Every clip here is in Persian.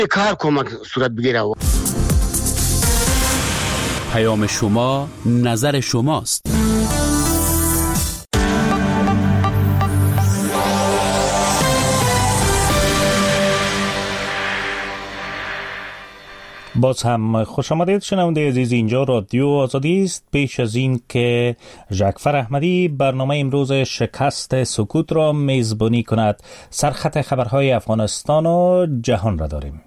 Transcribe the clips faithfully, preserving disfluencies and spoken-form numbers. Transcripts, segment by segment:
کار کمک صورت بگیره. پیام شما، نظر شماست. باز هم خوش آمدید شنونده عزیز، اینجا رادیو آزادی است. پیش از این که جعفر احمدی برنامه امروز شکست سکوت را میزبانی کند، سرخط خبرهای افغانستان و جهان را داریم.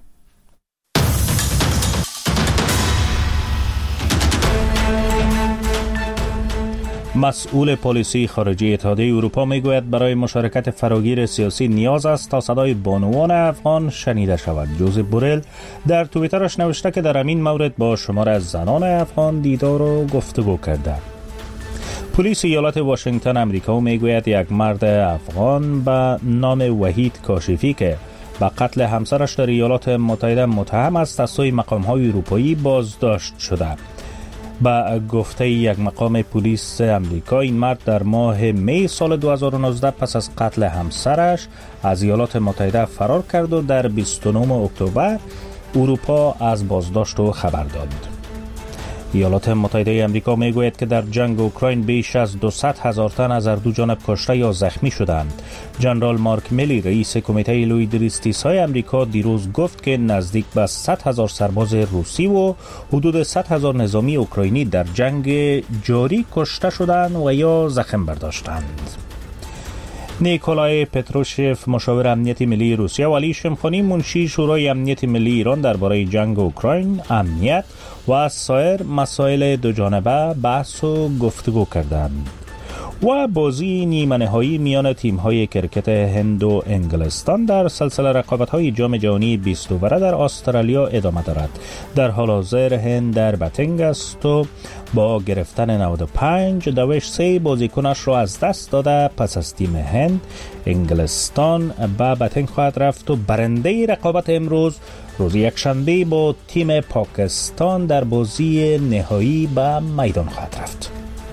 مسئول پلیسی خارجی اتحادیه اروپا میگوید برای مشارکت فراگیر سیاسی نیاز است تا صدای بانوان افغان شنیده شود. جوزف بورل در توییترش نوشته که در همین مورد با شمار از زنان افغان دیدار و گفتگو کرده. پلیس ایالت واشنگتن امریکا میگوید یک مرد افغان به نام وحید کاشفی که به قتل همسرش در ایالات متحده متهم است از سوی مقام‌های اروپایی بازداشت شده. با گفته یک مقام پلیس امریکا، این مرد در ماه می سال دو هزار و نوزده پس از قتل همسرش از ایالات متحده فرار کرد و در بیست و نهم اکتبر اروپا از بازداشت و خبر داد. ایالات متحده آمریکا میگوید که در جنگ اوکراین بیش از دویست هزار تن از هر دو جانب کشته یا زخمی شدند. جنرال مارک میلی رئیس کمیته لویدریستیس‌های آمریکا دیروز گفت که نزدیک به صد هزار سرباز روسی و حدود صد هزار نظامی اوکراینی در جنگ جاری کشته شدند و یا زخم برداشتند. نیکولای پتروشف مشاور امنیت ملی روسیه و علی شمخانی منشی شورای امنیت ملی ایران درباره جنگ اوکراین، امنیت و سایر مسائل دو جانبه بحث و گفتگو کردند. و بازی نیمه نهایی میان تیم‌های کرکت هند و انگلستان در سلسله رقابت‌های جام جهانی بیست اووره در استرالیا ادامه دارد. در حال حاضر هند در بتنگ است و با گرفتن نود و پنج دوش سه بازیکنش را از دست داده، پس از تیم هند انگلستان به بتنگ خواهد رفت و برنده رقابت امروز روز یکشنبه با تیم پاکستان در بازی نهایی به میدان خواهد رفت.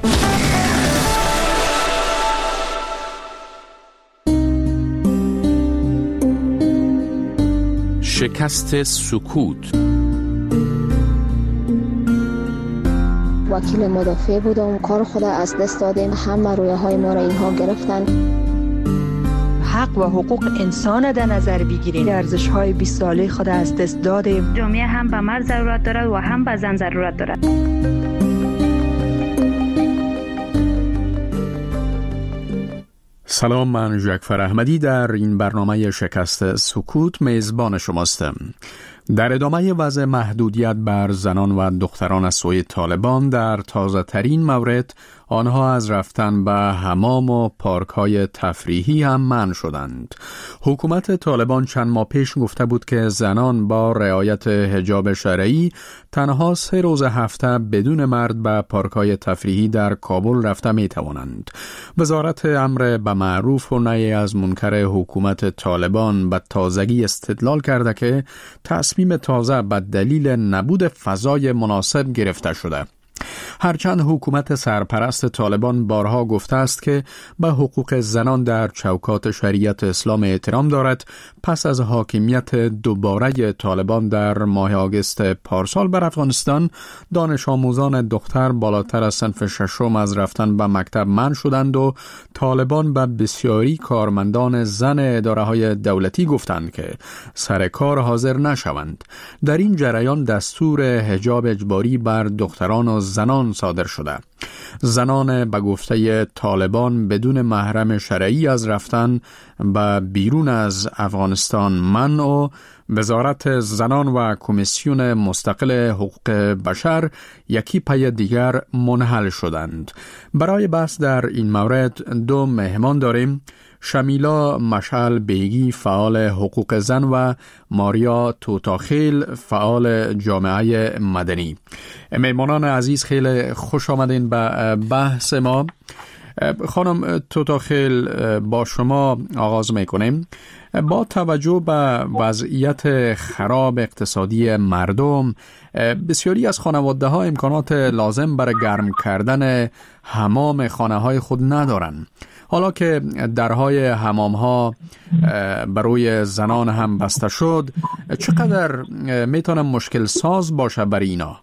شکست سکوت. وکیل مدافع بودم، کار خود از دست دادیم، همه رویه های ما را اینها گرفتن. حق و حقوق انسان در نظر بگیریم، ارزش های بیست ساله خود از دست دادیم. جامعه هم به مرد ضرورت دارد و هم به زن ضرورت دارد. سلام، من جعفر احمدی در این برنامه شکست سکوت میزبان شماستم. در ادامه وضع محدودیت بر زنان و دختران از سوی طالبان، در تازه ترین مورد آنها از رفتن به حمام و پارک های تفریحی هم منع شدند. حکومت طالبان چند ماه پیش گفته بود که زنان با رعایت حجاب شرعی تنها سه روز هفته بدون مرد به پارک های تفریحی در کابل رفته می توانند. وزارت امر به معروف و نهی از منکر حکومت طالبان به تازگی استدلال کرده که تصمیم تازه به دلیل نبود فضای مناسب گرفته شده. هرچند حکومت سرپرست طالبان بارها گفته است که به حقوق زنان در چوکات شریعت اسلام احترام دارد، پس از حاکمیت دوباره طالبان در ماه آگوست پارسال بر افغانستان، دانش آموزان دختر بالاتر از صنف ششم از رفتن به مکتب منع شدند و طالبان به بسیاری کارمندان زن اداره های دولتی گفتند که سر کار حاضر نشوند. در این جریان دستور حجاب اجباری بر دختران و زنان صادر شده. زنان به گفته طالبان بدون محرم شرعی از رفتن به بیرون از افغانستان منع و وزارت زنان و کمیسیون مستقل حقوق بشر یکی پی دیگر منحل شدند. برای بحث در این مورد دو مهمان داریم: شمیلا مشعل بیگی، فعال حقوق زن، و ماریا توتاخیل، فعال جامعه مدنی. مهمانان عزیز، خیلی خوش آمدین به بحث ما. خانم توتاخیل، با شما آغاز میکنیم. با توجه به وضعیت خراب اقتصادی مردم، بسیاری از خانواده ها امکانات لازم برای گرم کردن حمام خانه های خود ندارند. حالا که درهای حمام ها برای زنان هم بسته شد، چقدر میتونه مشکل ساز باشه برای اینا؟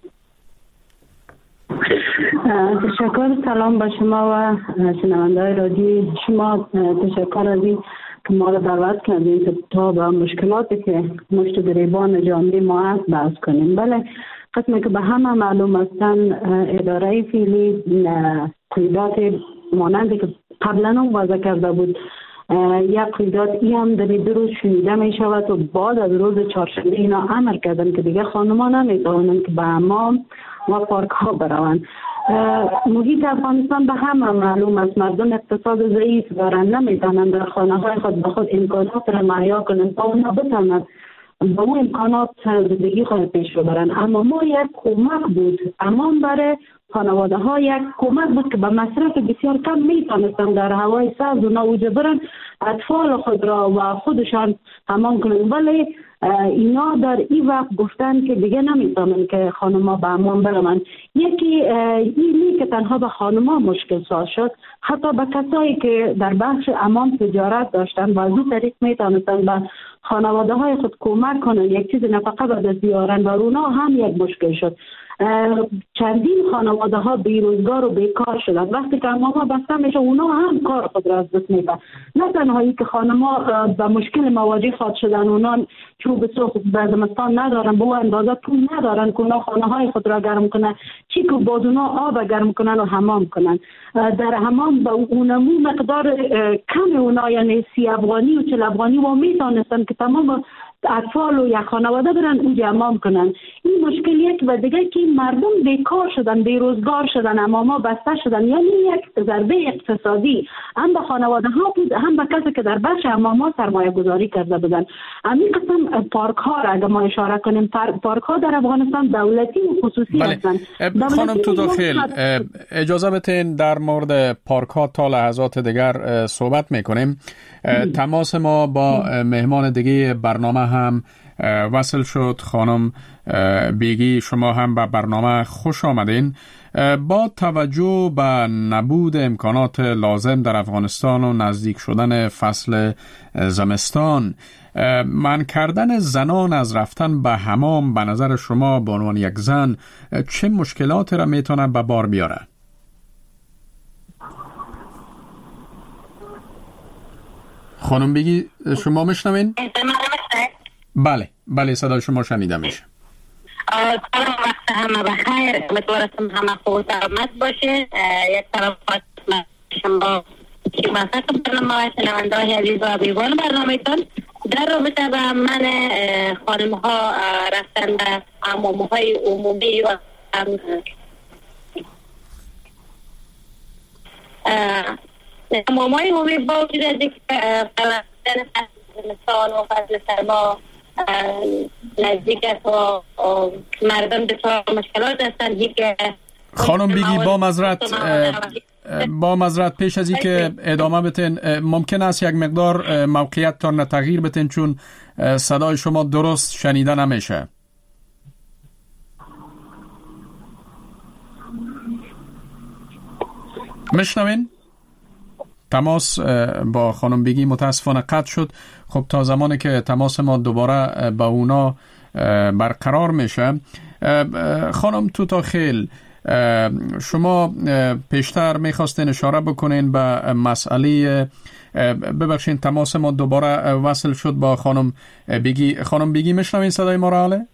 تشکر. سلام به شما و شنونده‌های رادیو شما. تشکر از این که ما را دعوت کردین که تا به مشکلاتی که مشت گریبان جامعه ما هست بحث کنیم. بله، قسمی که به همه معلوم هستن، اداره فعلی قیدات مانندی که قبلا هم وضع کرده بود، یک قیدات ای هم در دو روز شنیده می شود و بعد از روز چهارشنبه اینا امر کردن که دیگه خانمان نمیتوانند که به حمام و پارک ها بروند. محیط افغانستان به همه معلوم است، مردم اقتصاد ضعیف دارند، نمیتونند در خانه های خود به خود امکانات را مهیا کنند تا اونا بتوانند با اون امکانات زندگی خود پیش ببرند. اما ما یک کمک بود، امان برای خانواده ها یک کمک بود که به مصرف بسیار کم میتونستند در هوای سبز و نوجه برن اطفال خود را و خودشان حمام کنند. ولی اینا در این وقت گفتن که دیگه نمیتونن که خانما به حمام برن. یکی اینی که تنها به خانما مشکل ساز شد، حتی به کسایی که در بخش حمام تجارت داشتن و از این طریق میتونستن به خانواده های خود کمک کنن، یک چیز نفقه به دست بیارن و اونا هم یک مشکل شد. چندین خانواده ها بیروزگار و بیکار شدن. وقتی که حمام ها بسته میشه اونا هم کار خود را از دست میدن. نه تنها این که خانما به مشکل مواجه خود شدن، اونا چوب سوخت به زمستان ندارن، به اندازه پول ندارن که اونا خانه های خود را گرم کنن، چی که باز اونا آب گرم کنن و حمام کنن. در حمام به اونمو مقدار کم اونا، یعنی سی افغانی و چل افغانی و میتونستن که تمام اطفال و یک خانواده برن اونجا حمام کنن. این مشکلیت و دیگه که مردم بیکار شدن، بیروزگار شدن، حمام‌ها بسته شدن، یعنی یک ضربه اقتصادی هم به خانواده ها بود، هم به کسی که در بخش حمام‌ها سرمایه گذاری کرده بودن. همین قسم پارک ها را اگه ما اشاره کنیم، پارک ها در افغانستان دولتی و خصوصی هستن. خانم تو داخل اجازه بتین در مورد پارک ها تا لحظات دیگر صحبت میکنیم. تماس ما با مهمان دیگه برنامه هم وصل شد. خانم بیگی، شما هم به برنامه خوش آمدین. با توجه به نبود امکانات لازم در افغانستان و نزدیک شدن فصل زمستان، منع کردن زنان از رفتن به حمام به نظر شما به عنوان یک زن چه مشکلاتی را میتونه به بار بیاره؟ خانم بگی شما میشنوین؟ بله بله صدای شما شنیده میشه. سلام، وقت همه بخیر. امیدوارم همه خوب سلامت باشه. یک طرف شما که وسط برنامه و شنونده های عزیز و حبیبان برنامه‌تان در رابطه با من خانم ها رفتن به حمام های عمومی و حمام های عمومی با وجود از اینکه قلعه زمستان و فصل سرما نزدیک است و مردم بسیار مشکلات هستند. خانم بیگی با معذرت با معذرت پیش از اینکه ادامه بتین، ممکن است یک مقدار موقعیت تان تغییر بتین چون صدای شما درست شنیده نمیشه. میشنوین؟ تماس با خانم بیگی متاسفانه قطع شد. خب تا زمانی که تماس ما دوباره با اونا برقرار میشه، خانم توتاخیل، شما پیشتر میخواستین اشاره بکنین به مسئله، ببخشین تماس ما دوباره وصل شد با خانم بیگی. خانم بیگی میشنوین صدای ما را؟ حاله؟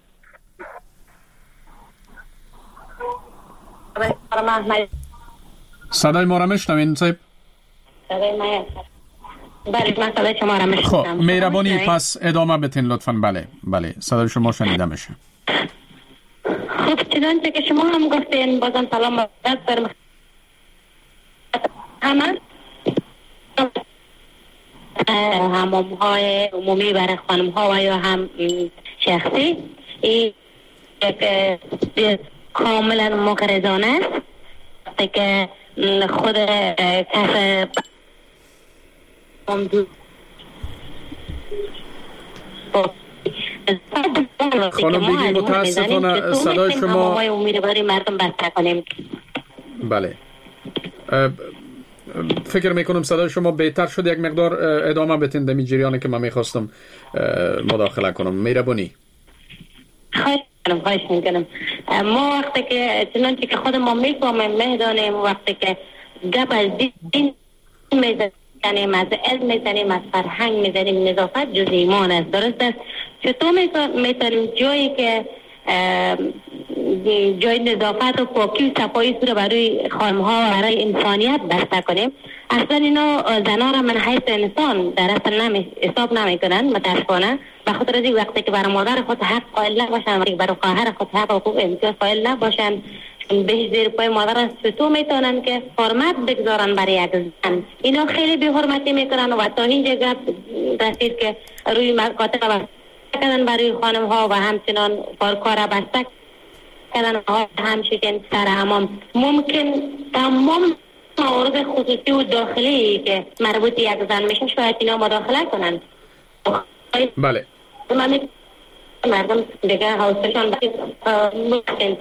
صدای ما را میشنوین صاحب؟ بله من صدای شما را میشنوم. خب مهربانی پس ادامه بتین لطفاً. بله بله صدای شما شنیده میشه. خب چنانچه که شما هم گفتین، بازم سلام بازم برم همه حمام های عمومی برای خانم ها و یا هم شخصی این کاملا مقرضانه است که خود کس خانم بیگی متاسفانه صدای شما مردم بسته کنیم. بله فکر میکنم صدای شما بهتر شد. یک مقدار ادامه بتین دمی جریانی که من میخواستم مداخله کنم. مهربانی. خواهش میکنم خواهش میکنم ما وقتی که چنانچه که خود ما میفهمیم میدانیم وقتی که گپ از دین میزنیم از علم میزنیم از فرهنگ میزنیم نظافت جز ایمان است. درست است. چطور میتونیم جایی که جای نظافت و پاکی و صفایی رو برای خانم‌ها و برای انسانیت بسته کنیم؟ اصلا اینا زنها را من حیث انسان در اصل نمی حساب نمی کنن متاسفانه. به خاطر از وقتی که برای مادر خود حق قائل نباشن و برای خواهر خود حق و حقوق امتیاز قائل نباشن، به زیر پای مادر است تو میتونن که حرمت بگذارن برای یک زن. اینا خیلی بی حرمتی میکنن و تا اینجا گپ رسید که روی مکاتب کردن برای خانم ها و همچنان پارک‌ها را بسته کردن و همچنین سر حمام. ممکن تمام موارد خصوصی و داخلی که مربوط یک زن میشه شاید اینا مداخله کنن. بله. مردم دیگه حوصله‌شان ممکن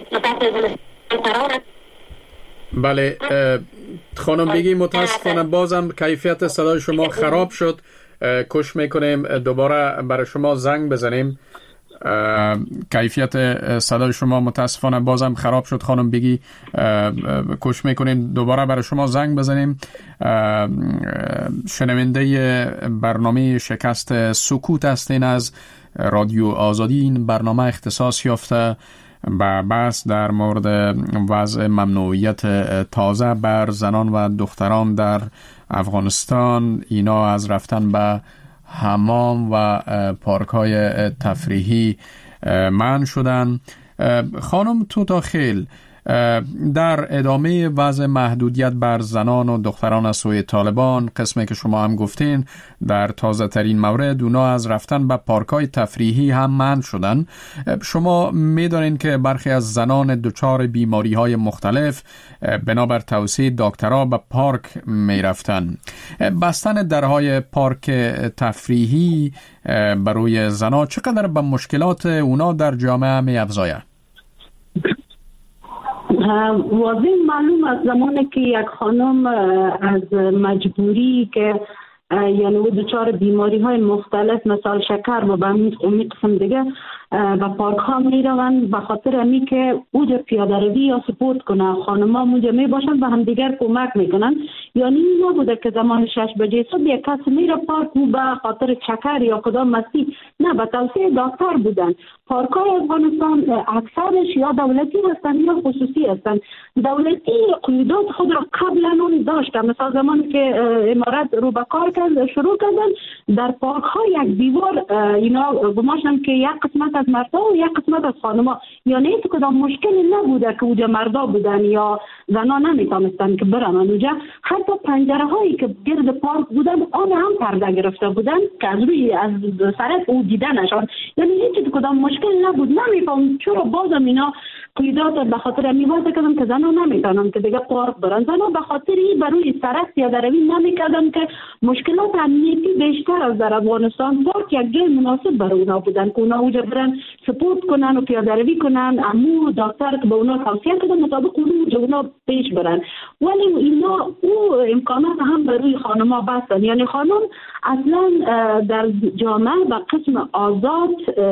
بله. خانم بگی متاسفانه بازم کیفیت صدای شما خراب شد. کوشش میکنیم دوباره برای شما زنگ بزنیم. کیفیت صدای شما متاسفانه بازم خراب شد. خانم بگی کوشش میکنیم دوباره برای شما زنگ بزنیم. شنونده برنامه شکست سکوت هستین از رادیو آزادی. این برنامه اختصاص یافته به بحث در مورد وضع ممنوعیت تازه بر زنان و دختران در افغانستان، اینا از رفتن به حمام و پارک‌های تفریحی منع شدن. خانم توتاخیل، در ادامه وضع محدودیت بر زنان و دختران از سوی طالبان، قسمی که شما هم گفتین در تازه ترین مورد اونا از رفتن به پارک‌های تفریحی هم منع شدن. شما میدانین که برخی از زنان دچار بیماری‌های مختلف بنابر توصیه دکترها به پارک میرفتن. بستن درهای پارک تفریحی برای زنان چقدر به مشکلات اونا در جامعه می‌افزاید؟ واضح معلوم از زمانی که یک خانم از مجبوری که یعنی و دچار بیماری های مختلف مثل شکر و به امی قسم دیگه و پارک ها می روند به خاطر امی که اوجا پیاده روی یا سپورت کنه، خانم ها اونجا می باشند و هم دیگر کمک می کنند. یعنی این نبوده که زمان شش بجه صبح یک کس می را پارک و به خاطر شکر یا کدام مستی، نه به توصیه دکتر بودن. پارک های افغانستان اکثرش یا دولتی هستند یا خصوصی هستند. دولتی قیودات خود را قبلا اون داشته، مثلا زمانی که امارت رو به کار کرد شروع کردن در پارک ها یک دیوار اینا گماشتن که یک قسمت از مردا و یک قسمت از خانما، یعنی هیچ کدام مشکلی نبوده که اونجا مردا بودن یا زنا نمیتونستن که برن اونجا. حتی پنجره هایی که گرد پارک بودن آن هم پرده گرفته بودن که از روی از سرت او دیده نشد. یعنی هیچ کدام مشکل نبود. نمیفهم چرا بازم اینا قیودات به خاطر میوازه کردن که زنا نمیتونن که دیگه پارک برن. زنا به خاطر این بروی سرک پیاده روی نمیکردن که مشکلات امنیتی بیشتر از در افغانستان. پارک یک جای مناسب برای اونا بودن که اونا اونجا برن سپورت کنن و پیاده روی کنن. امو دکتر که به اونا توصیه کردن مطابق اونجا اونا پیش برن. ولی اینا او امکانات هم برای خانم‌ها بستن. یعنی خانم اصلا در جامعه و قسم آزاد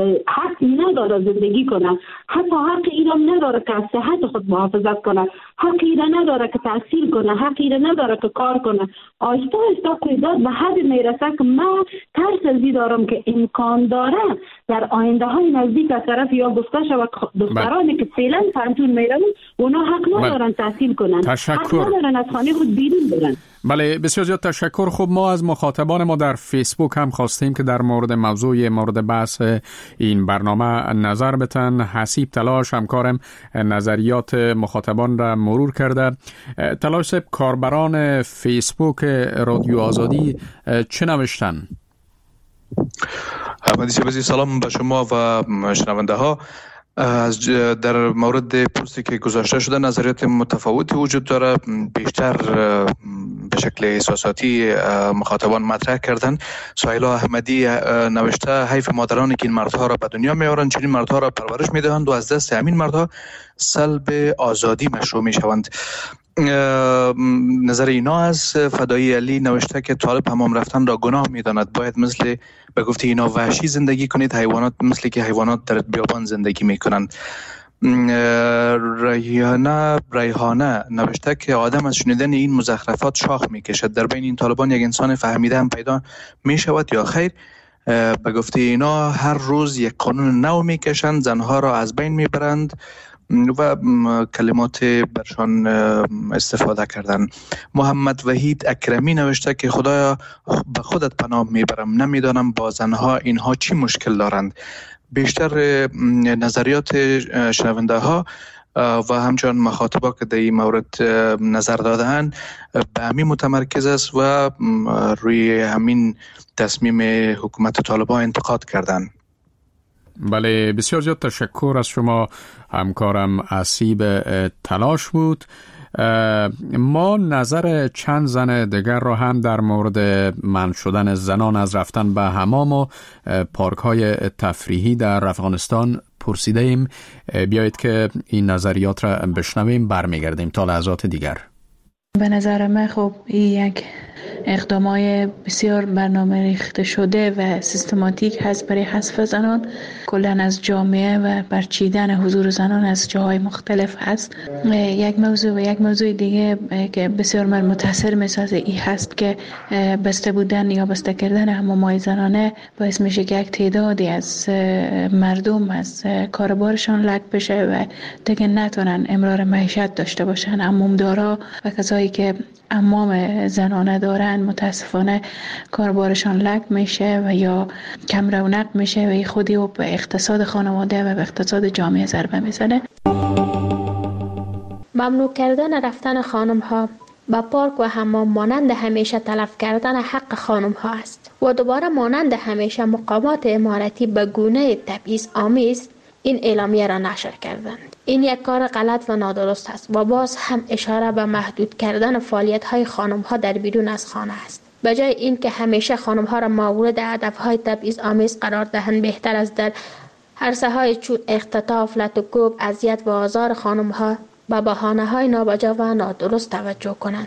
حق نداره زندگی کنه، حتی حق ایران نداره که از صحت خود محافظت کنه، حق ایران نداره که تحصیل کنه، حق ایران نداره که کار کنه. آهسته آهسته قیودات به حد میرسه که من ترس از این دارم که امکان داره در آینده های نزدیک از طرف یا گفته شود دخترانی که فعلا پنجون میرن اونا حق ندارن تحصیل کنن، حق ندارن از خانه خود بیرون برن. بله، بسیار زیاد تشکر. خب ما از مخاطبان ما در فیسبوک هم خواستیم که در مورد موضوع مورد بحث این برنامه نظر بتن. حسیب تلاش همکارم نظریات مخاطبان را مرور کرده. تلاش کاربران فیسبوک رادیو آزادی چه نوشتن؟ احمدی شبازی، سلام به شما و شنونده ها. از در مورد پستی که گذاشته شده نظریات متفاوتی وجود داره. بیشتر به شکل احساساتی مخاطبان مطرح کردن. سهیلا احمدی نوشته حیف مادرانی که این مردها را به دنیا میارن، چنین مردها را پرورش میدهند و از دست همین مردها سلب آزادی مشروع میشوند. نظر اینا از فدایی علی نوشته که طالب حمام رفتن را گناه میداند، باید مثل به گفته اینا وحشی زندگی کنید، حیوانات مثل که حیوانات در بیابان زندگی میکنند. ریحانه ریحانه نوشته که آدم از شنیدن این مزخرفات شاخ میکشد، در بین این طالبان یک انسان فهمیده هم پیدا میشود یا خیر؟ به گفته اینا هر روز یک قانون نو میکشند، زنها را از بین میبرند و کلمات برشان استفاده کردن. محمد وحید اکرمی نوشته که خدایا به خودت پناه میبرم، نمیدانم با زنها اینها چی مشکل دارند. بیشتر نظریات شنونده ها و همچنان مخاطبا که در این مورد نظر دادن به همین متمرکز است و روی همین تصمیم حکومت طالبان انتقاد کردند. بله، بسیار زیاد تشکر از شما همکارم اسیب تلاش بود. ما نظر چند زن دیگر را هم در مورد منع شدن زنان از رفتن به حمام و پارک های تفریحی در افغانستان پرسیده ایم. بیایید که این نظریات را بشنویم، برمیگردیم تا لحظات دیگر. به نظر من خب این یک اقدامای بسیار برنامه ریخته شده و سیستماتیک هست برای حذف زنان کلاً از جامعه و برچیدن حضور زنان از جاهای مختلف هست. یک موضوع و یک موضوع دیگه که بسیار من متاثر میسازه این هست که بسته بودن یا بسته کردن حمام‌های زنانه باعث میشه که یک تعدادی از مردم از کاربارشان لک بشه و دیگه نتونن امرار معیشت داشته باشن. حمامدارا و کسایی که حمام زنانه دارن متاسفانه کاربارشان لک میشه و یا کم رونق میشه و خودی و به اقتصاد خانواده و به اقتصاد جامعه ضربه میزنه. ممنوع کردن رفتن خانم ها به پارک و حمام مانند همیشه تلف کردن حق خانم ها است و دوباره مانند همیشه مقامات امارتی به گونه تبعیض آمیز این اعلامیه را نشر کردند. این یک کار غلط و نادرست است و باز هم اشاره به محدود کردن فعالیت های خانم ها در بیرون از خانه است. به جای این که همیشه خانم ها را مورد هدف های تبعیض آمیز قرار دهند، بهتر است در عرصه های چون اختطاف، لط و کوب، اذیت و آزار خانم ها به بهانه های نابجا و نادرست توجه کنند.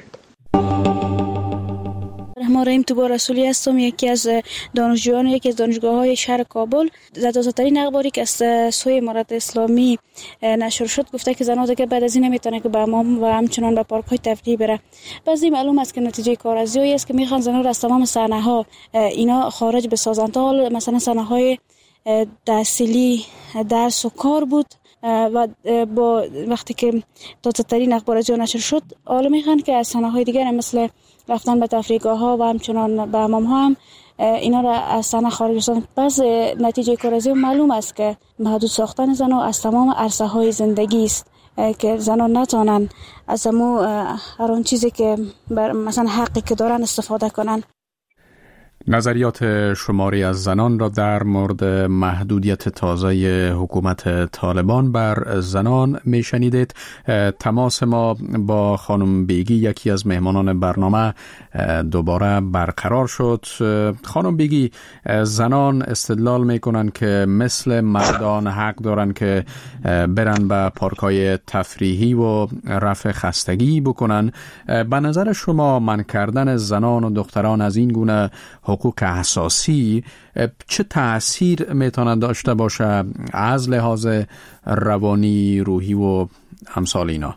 رحمان رحیم توبا رسولی هستم، یکی از دانشجویان یکی از دانشگاه‌های شهر کابل. در تازه‌ترین اخباری که از سوی امارت اسلامی نشر شد گفته که زنان دیگه بعد از این نمیتونه که به حمام و همچنان به پارک‌های تفریحی بره. بعضی معلوم است که نتیجه کارآزمایی است که میخوان زنان را از تمام صحنه‌ها اینا خارج بسازند. تا حالا مثلا صحنه‌های تحصیلی، درس و کار بود و با وقتی که تازه‌ترین اخبار از نشر شد حالا میخوان که از صحنه‌های دیگر مثل رفتن به تفریحگاه‌ها و همچنان به حمام‌ها هم اینا را از صحنه خارج سازند. پس نتیجه کارآزمایی معلوم است که محدود ساختن زنان از تمام عرصه‌های زندگی است که زنان نتوانند از همو هر اون چیزی که مثلا حقی که دارن استفاده کنن. نظریات شماری از زنان را در مورد محدودیت تازه حکومت طالبان بر زنان می شنیدید. تماس ما با خانم بیگی، یکی از مهمانان برنامه، دوباره برقرار شد. خانم بیگی، زنان استدلال می کنند که مثل مردان حق دارند که برن به پارک‌های تفریحی و رفع خستگی بکنن. به نظر شما منع کردن زنان و دختران از این گونه حقوق اساسی چه تأثیر میتونه داشته باشه از لحاظ روانی، روحی و امثال اینا؟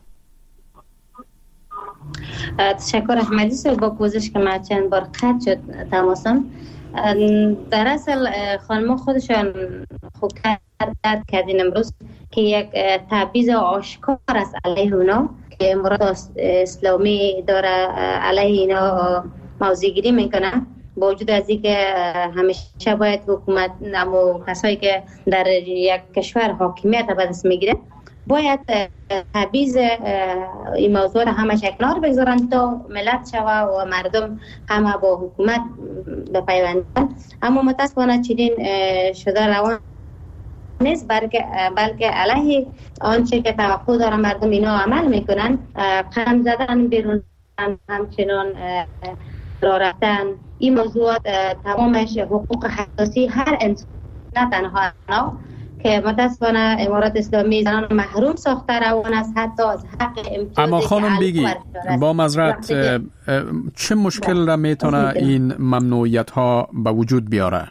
تشکر احمدی صاحب. با پوزش که من چند بار قطع شد تماسم. در اصل خانم خودشان خوب درد کردین امروز که یک تبعیض آشکار است علیه اونا که امارات اسلامی داره علیه اینا موضع گیری میکنه. با وجود از اینکه همیشه باید حکومت نمو کسایی که در یک کشور حاکمیت به دست میگیره باید تبعیض این موضوع را همش کنار بگذارن تا ملت شوه و مردم همه با حکومت بپیوندن. اما متاسفانه چنین شده روان نیست، بلکه بلکه علیه آنچه که توقع دارن مردم اینا عمل میکنن. قدم زدن بیرون، همچنان راه رفتن، این موضوعات تمامش حقوق اساسی هر انسان، نه تنها اینا، که متاسفانه امارات اسلامی زنان محروم ساخته روان است، حتی از حق امتیازی. اما خانم بگی با معذرت چه مشکل را میتونه این ممنوعیت ها به وجود بیاره؟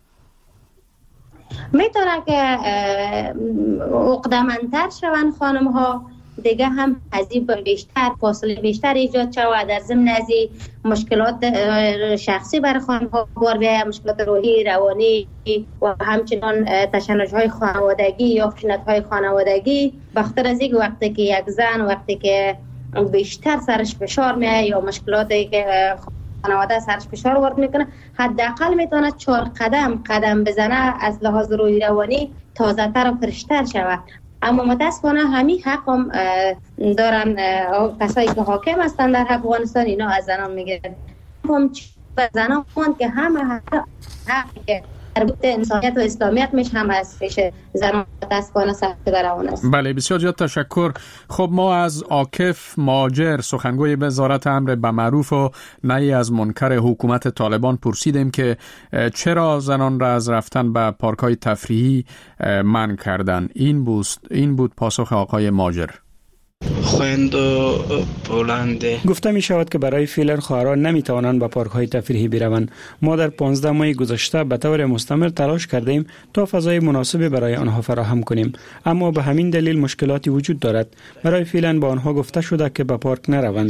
میتونه که عقده‌مندتر شوند خانم ها، دیگه هم عذیب بیشتر، فاصله بیشتر ایجاد شود، در ضمن از مشکلات شخصی برای خانم ها بار بیاید، مشکلات روحی، روانی و همچنان تشنج‌های خانوادگی یا خشونت‌های خانوادگی. بخاطر از اینکه وقتی که یک زن وقتی که بیشتر سرش فشار میاد یا مشکلاتی که خانواده سرش فشار وارد میکنه، حداقل میتونه چهار قدم قدم بزنه از لحاظ روحی روانی تازه تر و فرشتر شود. اما متاسفانه همین حق هم دارن کسایی که حاکم هستن در افغانستان، اینا از زنان میگیرن. هم زنان که همه حقی که مربوط انسانیت و اسلامیت میشه هم از پیش زنان متاسفانه سخت برآورده است. بله، بسیار زیاد تشکر. خب ما از عاکف ماجر سخنگوی وزارت امر بالمعروف و نهی از منکر حکومت طالبان پرسیدیم که چرا زنان را از رفتن به پارک‌های تفریحی منع کردن. این بود این بود پاسخ آقای ماجر. خویند و بلنده گفته می شود که برای فعلا خواهران نمی توانند به پارک های تفریحی بروند. ما در پانزده ماه گذشته به طور مستمر تلاش کردیم تا فضای مناسب برای آنها فراهم کنیم، اما به همین دلیل مشکلاتی وجود دارد. برای فعلا با آنها گفته شده که به پارک نروند.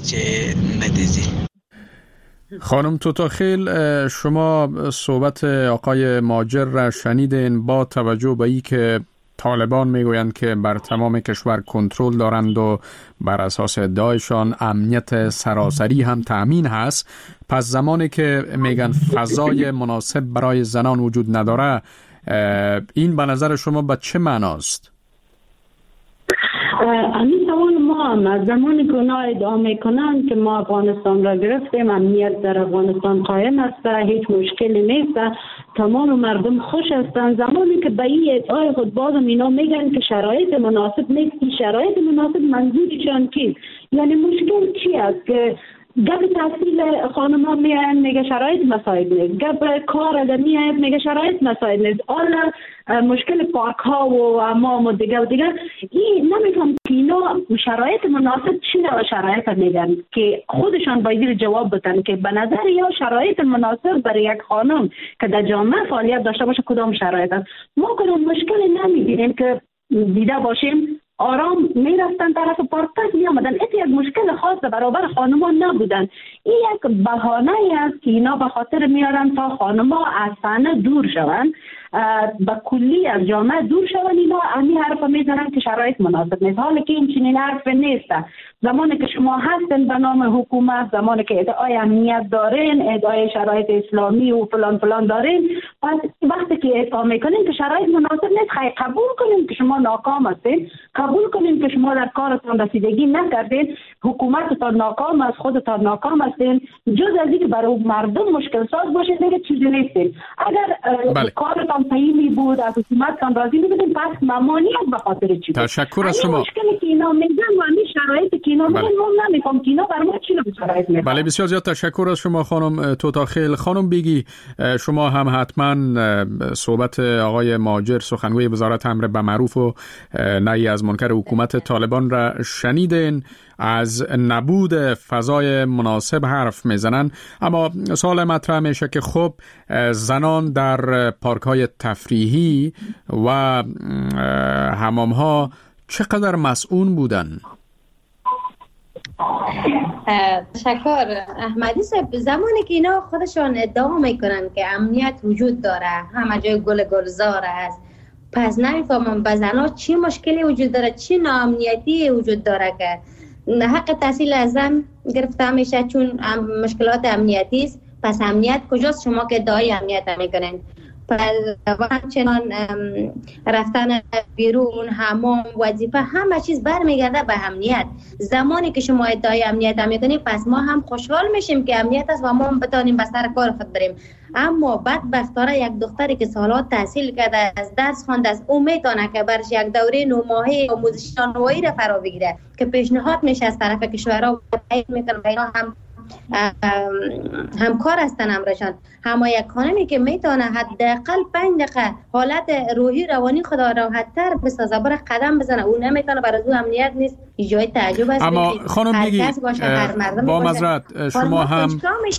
خانم توتاخیل، شما صحبت آقای ماجر را شنیدین. با توجه به ای که طالبان میگویند که بر تمام کشور کنترل دارند و بر اساس ادعایشان امنیت سراسری هم تأمین هست، پس زمانی که میگن فضای مناسب برای زنان وجود نداره، این به نظر شما به چه معناست؟ همین سوال ما هم از زمانی که اونا ادعا میکنن که ما افغانستان را گرفتیم، امنیت در افغانستان قائم است، هیچ مشکلی نیست، تمام مردم خوش هستند، زمانی که به این ادعای خود بازم اینا میگن که شرایط مناسب نیست، شرایط مناسب منظورشان کیست؟ یعنی مشکل چی است که گب تحصیل خانم ها میاین میگه شرایط مساعد نیست، گب کار اگر میاید میگه شرایط مساعد نیست، حالا مشکل پارک ها و امام و دیگه و دیگه. این نمیفهم که اینا شرایط مناسب چی و شرایط میگن که خودشان باید جواب بدن که به نظر یا شرایط مناسب برای یک خانم که در جامعه فعالیت داشته باشه کدام شرایط است. ما کدام مشکلی نمیبینیم که دیده باشیم آرام میرفتن طرف پارک می آمدن. این یک مشکل خاص برابر خانما نبودن. این یک بهانه است که اینا به خاطر میارن تا خانما از صحنه دور شوند، با کلی از جامعه دور شوند. اینا همین حرف میزنن که شرایط مناسب نیست، حالا که این چنین حرف نیست. زمانی که شما هستن به نام حکومت، زمانی که ادعای امنیت دارین، ادعای شرایط اسلامی و فلان فلان دارین، پس وقتی که ادعا میکنین که شرایط مناسب نیست، خیلی قبول کنین که شما ناکام هستین، قبول کنین که شما در کارتان رسیدگی نکردین، حکومتتان ناکام است، خودتان ناکام هستین، جز از اینکه برای مردم مشکل ساز باشه دیگه چیزی نیستین. اگر بله. کارتان صحیح بود، از حکومتتان راضی بودین، پس ممانعت به خاطر چی بود؟ تشکر از شما. مشکلی که اینا میگن و همین شرایطی که اینا میگن ما نمیفهم که اینا برای ما چی شرایط میگن. بله، بسیار زیاد تشکر از شما خانم توتاخیل. خانم بیگی، شما هم حتما صحبت آقای ماجر سخنگوی وزارت امر بالمعروف و نهی از منکر حکومت طالبان را شنیدین. از نبود فضای مناسب حرف میزنن، اما سوال مطرح میشه که خب زنان در پارک‌های تفریحی و حمام‌ها چقدر مسئول بودن؟ تشکر احمدی صاحب. زمانی که اینا خودشان ادعا میکنن که امنیت وجود داره، همه جای گل گلزار است، پس نمیفهمم به زنها چی مشکلی وجود داره، چی ناامنیتی وجود داره که حق تحصیل از زن گرفته میشه چون مشکلات امنیتی است. پس امنیت کجاست شما که ادعای امنیت میکنین؟ و همچنان رفتن بیرون، حمام، وظیفه، همه چیز برمیگرده به امنیت. زمانی که شما ادعای امنیت میکنید پس ما هم خوشحال میشیم که امنیت است و ما هم بتانیم به سر کار خود بریم. اما بدبختانه یک دختری که سالات تحصیل کرده، از درس خوانده است، او میتونه که برش یک دوره نه ماهه آموزش نانوایی را فرا بگیره که پیشنهاد میشه از طرف کشورها میکنه اینا هم همکار هستن امرشان. اما یک خانمی که میتونه حداقل پنج دقیقه حالت روحی روانی خدا راحت‌تر بسازه، بره قدم بزنه، اون نمیتونه، برای او امنیت نیست، جای تعجب است. اما خانم بگی با معذرت شما هم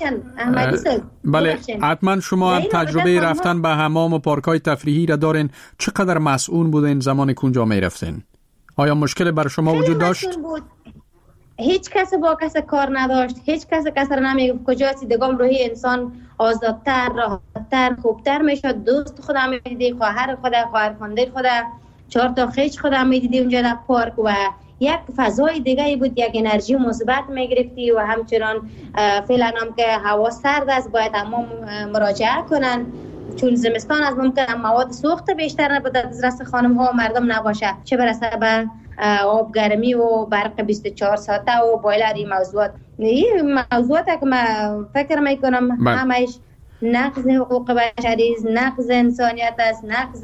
بله حتما شما هم تجربه رفتن به حمام و پارک‌های تفریحی را دارین، چقدر مسئول بودین زمانی که اونجا میرفتین؟ آیا مشکل بر شما وجود داشت؟ هیچ کس با کس کار نداشت، هیچ کس کس را نمیگفت کجا دیگم روحی انسان آزادتر، راحتتر، خوبتر میشد. دوست خودم میدیدی، خواهر خودم، خواهر خانده خودم، چهار تا خیش خودم میدیدی اونجا در پارک و یک فضای دیگه بود، یک انرژی مثبت میگرفتی و همچنان فعلا هم که هوا سرد است باید تمام مراجعه کنن، چون زمستان از ممکن مواد سوخت بیشتر نبوده دسترس خانم ها و مردم نباشه، چه برسه به آب گرمی و برق بیست و چهار ساعته و بایلر. این موضوعات این موضوعات که من فکر میکنم همش نقض حقوق بشری است، نقض انسانیت است، نقض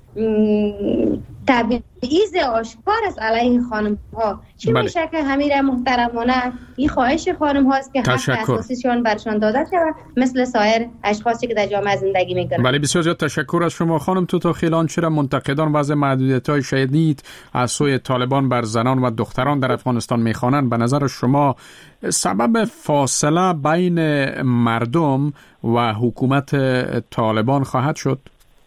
تبعیض آشکار است علیه خانم ها. چی بله. میشه که همین محترمانه این خواهش خانم هاست که حق اساسیشان برشان داده شود مثل سایر اشخاصی که در جامعه زندگی میکنند. بله بسیار زیاد تشکر از شما خانم توتاخیلان. چرا منتقدان وضع محدودیت‌های شدید از سوی طالبان بر زنان و دختران در افغانستان میخوانند؟ به نظر شما سبب فاصله بین مردم و حکومت طالبان خواهد شد؟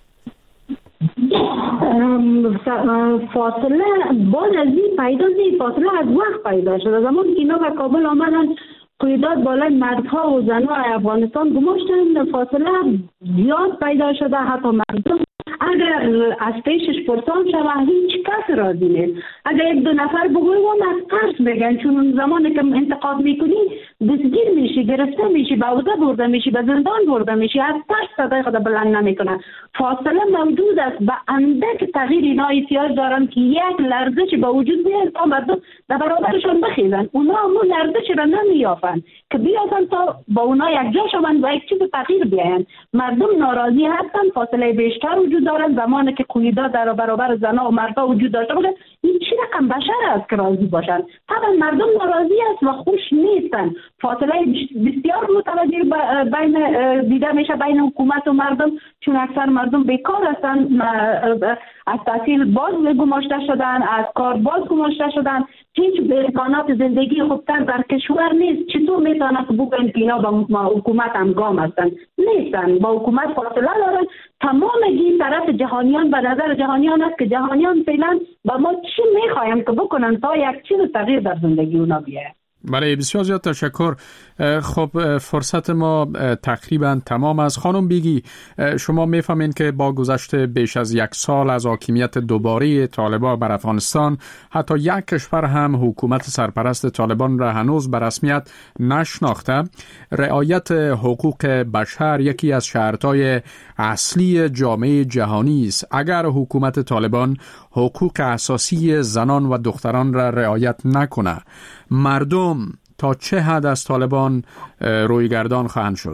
فاصله باز از این پیدا زی فاصله از وقت پیدا شده. زمان که اینا به کابل آمدن قیادات بالای مردها و زنهای افغانستان گماشتن، فاصله زیاد پیدا شده. حتی مردم اگر از پیشش پرسان شود هیچ کس راضی نیست. اگر یک دو نفر بگویم از ترس بگن، چون زمانی که انتقاد میکنی دستگیر میشی، گرفته میشی، به عوضه برده میشی، به زندان برده میشی، از ترس صدای خود بلند نمیکنن. فاصله موجود است، به اندک تغییر اینا احتیاج دارن که یک لرزش به وجود بیاد تا مردم در برابرشان بخیزن. اونا همون لرزش را نمیافن که بیافن تا با اونا یک جا شوند و یک چیز تغییر بیاین. مردم ناراضی هستن، فاصله بیشتر وجود دارن. زمانی که قیادات در برابر زنا و مردا وجود داشته باشه این چی رقم بشر است که راضی باشن؟ طبعا مردم ناراضی است و خوش نیستن. فاصله بسیار متوجه بین دیده میشه بین حکومت و مردم، چون اکثر مردم بیکار هستن، از تحصیل باز گماشته شدن، از کار باز گماشته شدن، هیچ امکانات زندگی خوبتر در کشور نیست. چطور میتونه که بگن که اینا با حکومت همگام هستن؟ نیستن، با حکومت فاصله دارن. تمام این طرف جهانیان به نظر جهانیان است که جهانیان فعلا با ما چی میخوایم که بکنن تا یک چیز تغییر در زندگی اونا بیاید. بله بسیار زیاد تشکر. خب فرصت ما تقریبا تمام است. خانم بیگی شما میفهمین که با گذشت بیش از یک سال از حاکمیت دوباره طالبان بر افغانستان حتی یک کشور هم حکومت سرپرست طالبان را هنوز به رسمیت نشناخته. رعایت حقوق بشر یکی از شرطهای اصلی جامعه جهانی است. اگر حکومت طالبان حقوق اساسی زنان و دختران را رعایت نکنه، مردم تا چه حد از طالبان رویگردان خواهند شد؟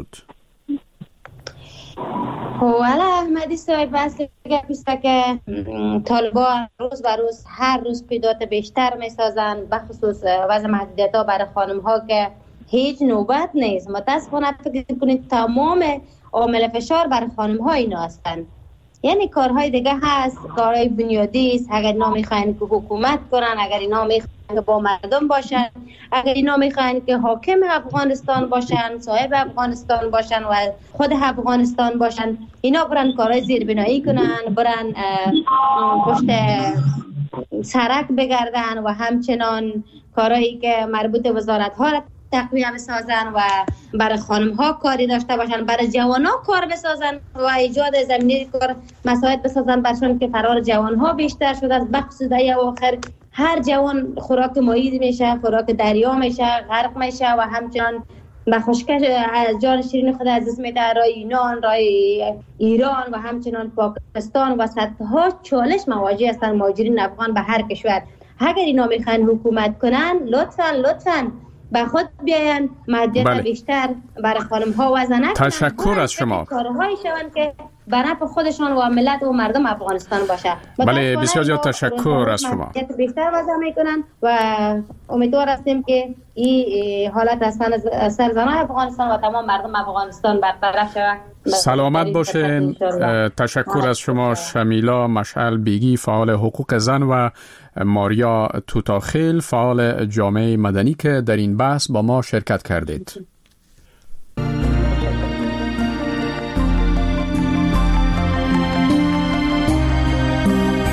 والا احمدی صاحب بس گپیسته که طالبان روز به روز هر روز قیادات بیشتر میسازن، بخصوص وضع محدودیت ها برای خانم ها که هیچ نوبت نیست. متاسفانه فکر کنید تمام عامل فشار برای خانم ها اینا هستن. یعنی کارهای دیگه هست، کارهای بنیادی است. اگر اینا میخواین که حکومت کنن، اگر اینا میخواین که با مردم باشن، اگر اینا میخواین که حاکم افغانستان باشن، صاحب افغانستان باشن و خود افغانستان باشن، اینا برن کارهای زیربنایی کنن، برن پشت سرک بگردن و همچنان کارهایی که مربوط وزارت ها را تقویه بسازن و برای خانم ها کاری داشته باشن، برای جوان ها کار بسازن و ایجاد زمینه کار مساعد بسازن برشان که فرار جوان ها بیشتر شده است. بخصوص در آخر هر جوان خوراک مایید میشه، خوراک دریا میشه، غرق میشه و همچنان به خشکش جان شیرین خود عزیز میده. رای یونان، رای ایران و همچنان پاکستان و صدها چالش مواجه هستن مهاجرین افغان به هر کشور. اگر اینا میخوان حکومت کنن لطفاً لطفاً به خود بیاین، مدیت بله. بیشتر برای خانم ها و زنان. تشکر از شما. کارهایی شوند که به نفع خودشان و ملت و مردم افغانستان باشه. بله بسیار زیاد تشکر از شما. بیشتر وضع میکنن و امیدوار هستیم که این حالت از سر زنان افغانستان و تمام مردم افغانستان برطرف شود. سلامت باشین. تشکر از شما شمیلا مشعل بیگی فعال حقوق زن و ماریا توتاخیل فعال جامعه مدنی که در این بحث با ما شرکت کردید.